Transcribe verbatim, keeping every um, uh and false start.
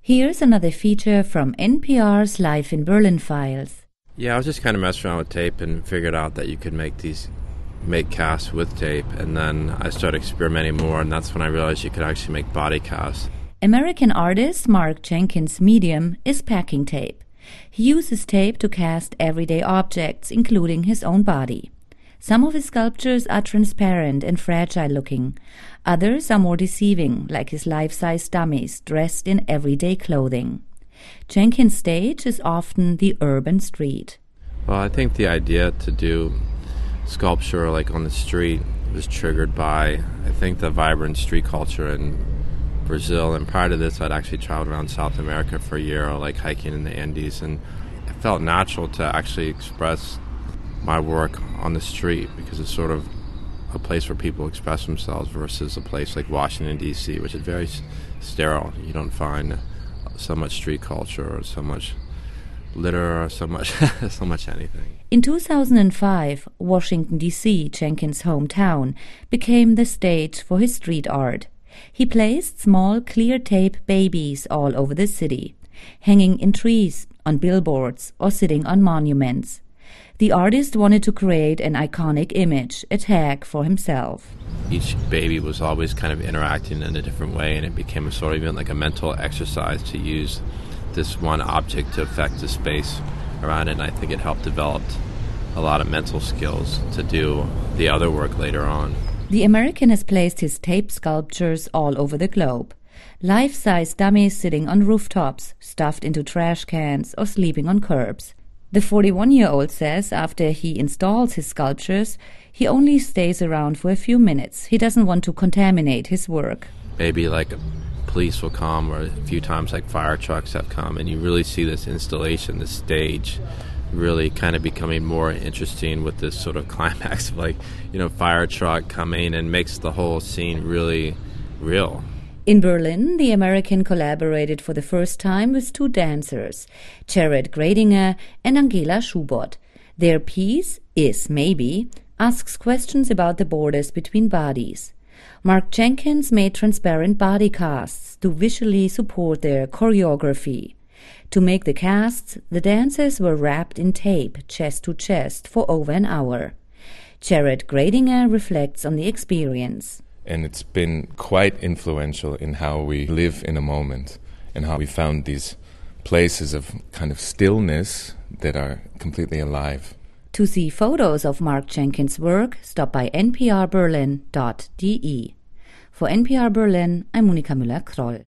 Here's another feature from N P R's Life in Berlin files. Yeah, I was just kind of messing around with tape and figured out that you could make these, make casts with tape, and then I started experimenting more, and that's when I realized you could actually make body casts. American artist Mark Jenkins' medium is packing tape. He uses tape to cast everyday objects, including his own body. Some of his sculptures are transparent and fragile-looking. Others are more deceiving, like his life-size dummies dressed in everyday clothing. Jenkins' stage is often the urban street. Well, I think the idea to do sculpture like on the street was triggered by, I think, the vibrant street culture in Brazil. And prior to this, I'd actually traveled around South America for a year, like hiking in the Andes, and it felt natural to actually express my work on the street because it's sort of a place where people express themselves versus a place like Washington, D C, which is very sterile. You don't find so much street culture or so much litter or so much so much anything. In two thousand five, Washington, D C, Jenkins' hometown, became the stage for his street art. He placed small clear tape babies all over the city, hanging in trees, on billboards, or sitting on monuments. The artist wanted to create an iconic image, a tag for himself. Each baby was always kind of interacting in a different way, and it became a sort of even like a mental exercise to use this one object to affect the space around it, and I think it helped develop a lot of mental skills to do the other work later on. The American has placed his tape sculptures all over the globe. Life-size dummies sitting on rooftops, stuffed into trash cans, or sleeping on curbs. The forty-one-year-old says after he installs his sculptures, he only stays around for a few minutes. He doesn't want to contaminate his work. Maybe like police will come, or a few times like fire trucks have come, and you really see this installation, this stage, really kind of becoming more interesting with this sort of climax of like, you know, fire truck coming and makes the whole scene really real. In Berlin, the American collaborated for the first time with two dancers, Jared Gradinger and Angela Schubert. Their piece, Is Maybe, asks questions about the borders between bodies. Mark Jenkins made transparent body casts to visually support their choreography. To make the casts, the dancers were wrapped in tape, chest to chest, for over an hour. Jared Gradinger reflects on the experience. And it's been quite influential in how we live in a moment and how we found these places of kind of stillness that are completely alive. To see photos of Mark Jenkins' work, stop by n p r berlin dot d e. For N P R Berlin, I'm Monika Müller-Kroll.